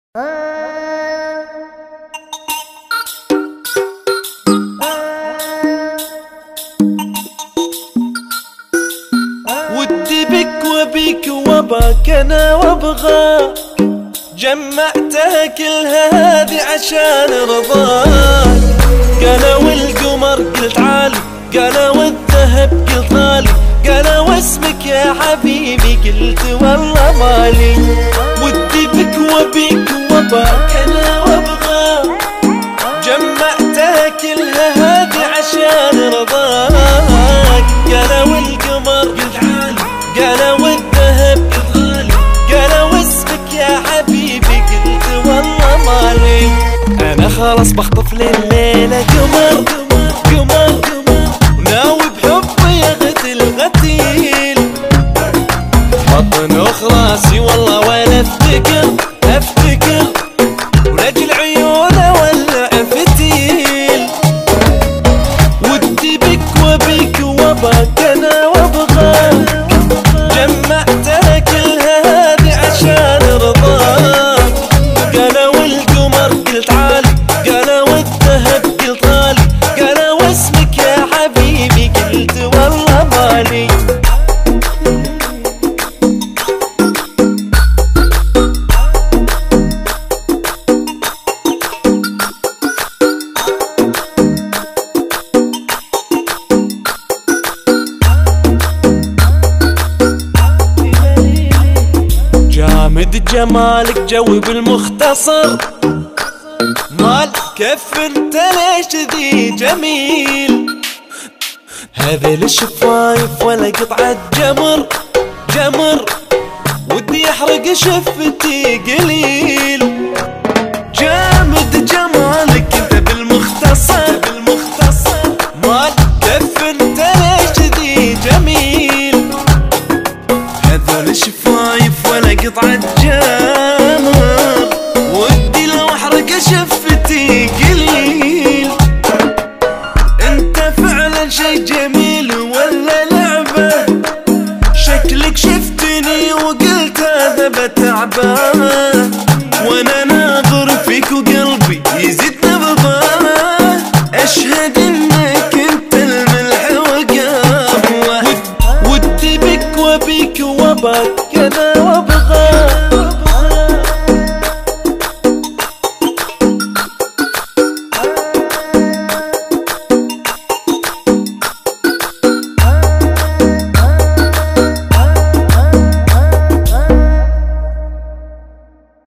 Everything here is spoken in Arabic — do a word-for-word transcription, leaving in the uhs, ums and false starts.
ودي بك وبيك وباك انا وابغاك، جمعتها كلها هذه عشان رضاك. قالوا القمر قلت عالي، قالوا الذهب قلت غالي، قالوا اسمك يا حبيبي قلت والله مالي. ودي بك وبيك وباك انا وابغاك، جمعتها كلها هذه عشان رضاك. قالوا القمر قلت عالي، قالوا الذهب قلت غالي، قالوا اسمك يا حبيبي قلت والله مالي. انا خلاص بخطف لليلة قمر قمر وناوي بحبي اغتل غتيل. بطن اخراسي والله ولا افتكر افتكر، ولجل عيونه ولع فتيل. ودي بك وبيك وباك انا وابغاك، جمعتها كلها هذه عشان رضاك. قالوا القمر قلت عالي، قالوا الذهب قلت غالي، قالوا اسمك يا حبيبي قلت والله مالي. جامد جمالك جوي بالمختصر، مال كيف انت ليش ذي جميل. هذا الشفايف ولا قطعة جمر جمر، ودي يحرق شفتي قليل. جامد جمالك انت بالمختصر بالمختصر، مال كيف انت ليش ذي جميل. هذا الشفايف ولا قطعة جمر، ودي لو احرق شفتي قليل. انت فعلا شي جميل ولا لعبة، شكلك شفتني وقلت هذا بتعبه، وانا